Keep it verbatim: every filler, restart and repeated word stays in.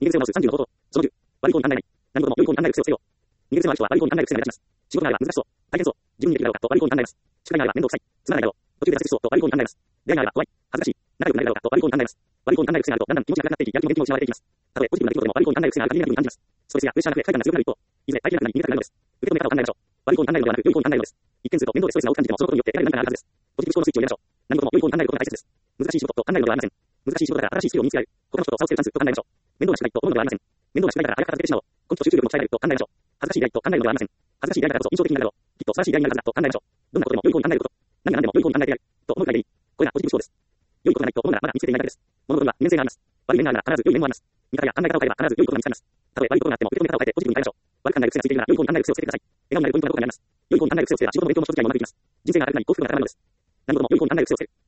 逃げ癖を直すさんじゅうの方法。そのじゅう。悪い方に案内ない。何事も良い方に案内る癖をつけよう。逃げ癖のある人は悪い方に案内る癖が目立ちます。仕事内は難しそう。大変そう。自分にできるだろうかと悪い方に案内ます。宿題内は面倒くさい。つまらないだろう。途中で挫折しそうと悪い方に案内ます。出会い内は怖い。恥ずかしい。仲良くなれるだろうかと悪い方に案内ます。悪い方に案内る癖があるとだんだん気持ちがなくなっていき、やる気も元気も失われていきます。たとえポジティブな出来事でも悪い方に案内る癖がある限りネガティブに感じます。ストレスやプレッシャーが増え、快感が強くなる一方、いずれ相手役に逃げたくなるのです。受け止め方を考えましょう。悪い方に案内るのではなく良い方に案内るのです。一見すると面倒でストレスが多く感じてもそのことによって得られる何かがあるはずです。ポジティブ思考のスイッチを入れましょう。何事も良い方に案内ることが大切です。難しい仕事と考えるのではありません。難しい仕事だから新しいスキルを身につけられる。他の人と差をつけるチャンスと考えましょう。面倒な宿題と思うのではありません。面倒な宿題だから早く片付けてしまおう。根気と集中力も鍛えられると考えましょう。恥ずかしい依頼と考えるのではありません。恥ずかしい依頼だからこそ印象的になるだろう。きっと素晴らしい依頼になるはずだと考えましょう。どんなことでも良い方に案内ること。何が何でも良い方に案内できる。と思うくらいでいい。これがポジティブ思考です。良いことがないと思うならまだ見つけていないだけです。物事には二面性があります。悪い面があるなら必ず良い面もあります。見方や考え方を変えれば必ず良いことが見つかります。たとえ悪いことがあっても受け止め方を変えてポジティブに変えましょう。悪くない癖がついているなら良い方に案内る癖をつけてください。笑顔になるポイントはどこかにあります。良い方に案内る癖をつければ仕事の勉強も人付き合いもうまくいきます。人生が明るくなり幸福が高まるのです。何事も良い方に案内る癖をつける。